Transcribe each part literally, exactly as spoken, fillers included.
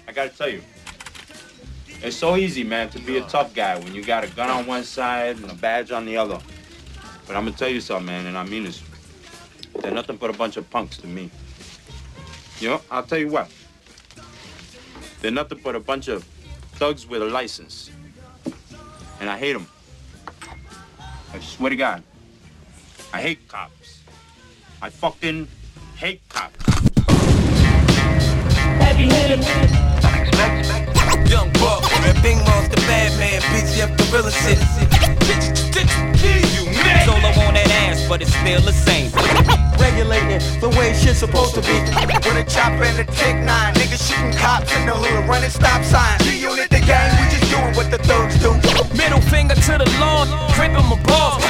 I gotta tell you, it's so easy, man, to be a tough guy when you got a gun on one side and a badge on the other. But I'm gonna tell you something, man, and I mean this. They're nothing but a bunch of punks to me. You know, I'll tell you what. They're nothing but a bunch of thugs with a license. And I hate them. I swear to God. I hate cops. I fucking hate cops. Heavy-handed. Young Buck, and Bing Monster, bad man, B G F gorilla shit. Solo on that ass, but it's still the same. Regulating the way shit's supposed to be. With a chopper and a tick nine, niggas shooting cops in the hood, running stop signs. G-Unit the gang, we just doing what the thugs do. Middle finger to the law, crippin' my balls.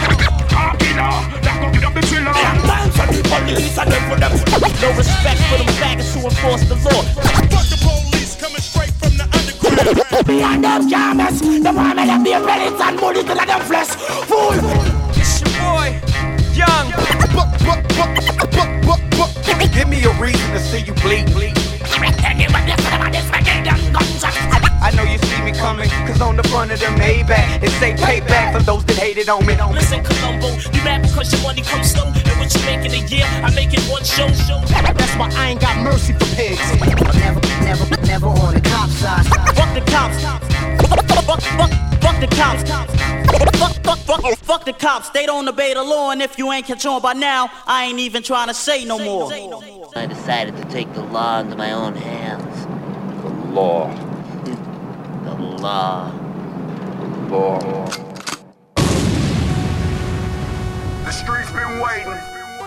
Time for the police and them for them. No respect for them faggots who enforce the law. Fuck the police coming straight from the underground. Behind them cameras, the one of them their bellies and money to them flesh. Fool! It's your boy, Young. Buck, buck, buck, buck, buck, buck. Give me a reason to see you bleed. I know you see me coming, cause on the front of the Maybach it say payback for those that hated on me. Listen, Columbo, you mad because your money comes slow. And what you make in a year, I make it one show, show. That's why I ain't got mercy for pigs. Never, never, never on the cop side. Fuck the cops. Fuck, fuck, fuck, fuck the cops. Fuck, fuck, fuck, fuck the cops. They don't obey the law, and if you ain't catch on by now, I ain't even trying to say no more. I decided to take the law into my own hands. The law. The law. Law. The streets been waiting.